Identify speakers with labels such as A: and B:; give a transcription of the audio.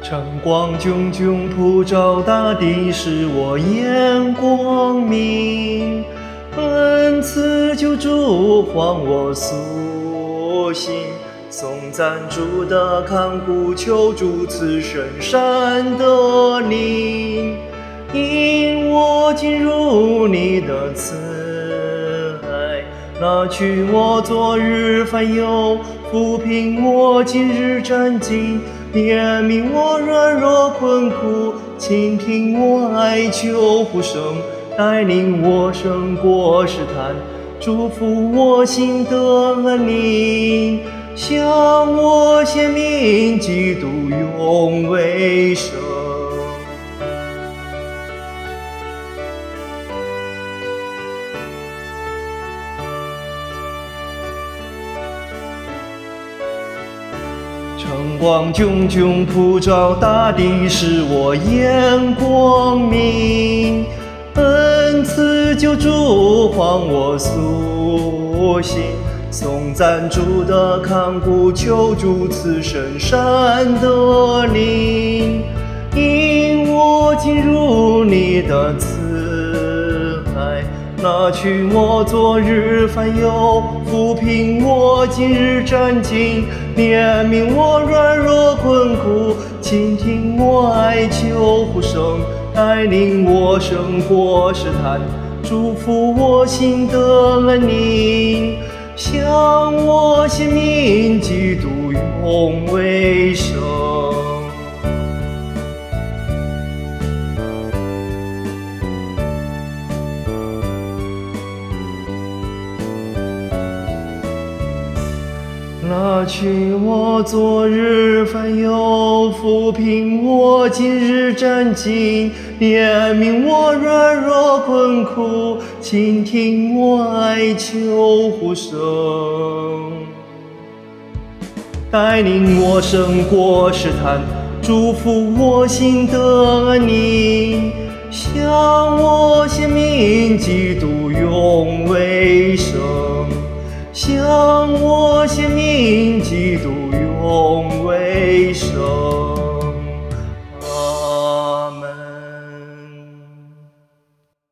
A: 晨光炯炯普照大地，使我眼光明。恩赐救助，还我苏醒。颂赞主的看顾，求主赐深山的灵，引我进入你的慈爱。拿去我昨日烦忧，抚平我今日战兢，怜悯我软弱困苦，倾听我哀求呼声，带领我胜过试探，祝福我心的安宁，向我显明基督永为生。晨光炯炯普照大地，使我眼光明。恩赐救助，还我苏醒。颂赞主的看顾，求主赐深山的灵，引我进入你的慈爱。拿去我昨日烦忧，抚平我今日战兢，怜悯我软弱困苦，倾听我哀求呼声，带领我胜过试探，祝福我心的安宁，向我显明基督永为生。拿去我昨日烦忧，抚平我今日战兢，怜悯我软弱困苦，倾听我哀求呼声，带领我胜过试探，祝福我心的安宁，向我显明基督